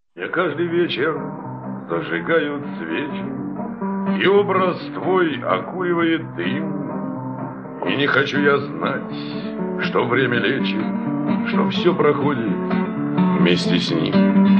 Я каждый вечер зажигаю свечи, и образ твой окуривает дым. И не хочу я знать, что время лечит, что все проходит вместе с ним.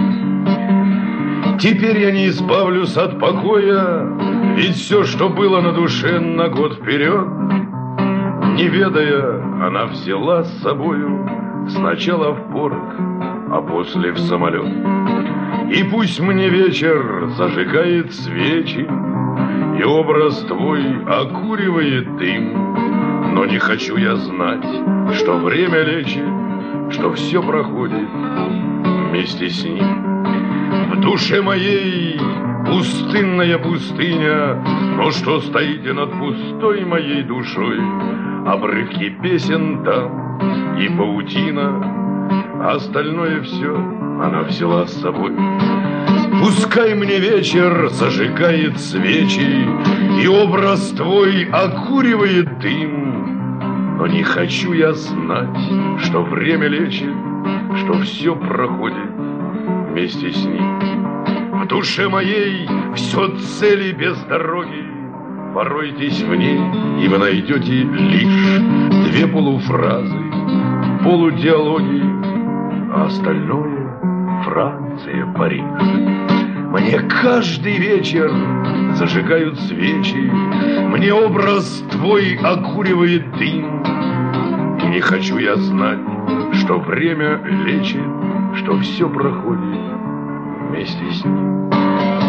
Теперь я не избавлюсь от покоя, ведь все, что было на душе на год вперед, не ведая, она взяла с собою сначала в порт, а после в самолет. И пусть мне вечер зажигает свечи, и образ твой окуривает дым, но не хочу я знать, что время лечит, что все проходит вместе с ним. В душе моей пустынная пустыня, но что стоите над пустой моей душой? Обрывки песен там и паутина, а остальное все она взяла с собой. Пускай мне вечер зажигает свечи, и образ твой окуривает дым, но не хочу я знать, что время лечит, что все проходит вместе с ним. В душе моей все цели без дороги, поройтесь в ней, и вы найдете лишь две полуфразы, полудиалоги, а остальное Франция, Париж. Мне каждый вечер зажигают свечи, мне образ твой окуривает дым, и не хочу я знать, что время лечит, что все проходит вместе с ним.